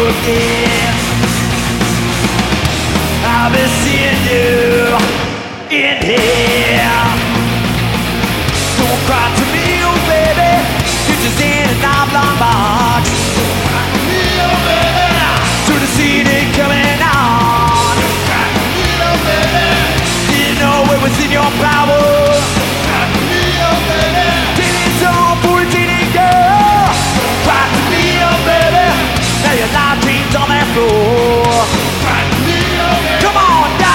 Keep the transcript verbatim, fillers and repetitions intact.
again. I'll be seeing you in here. Don't cry to me, oh baby, you're just in an oblong box. Don't cry to me, oh baby, to the city coming on. Don't cry to me, oh baby, didn't know it was in your power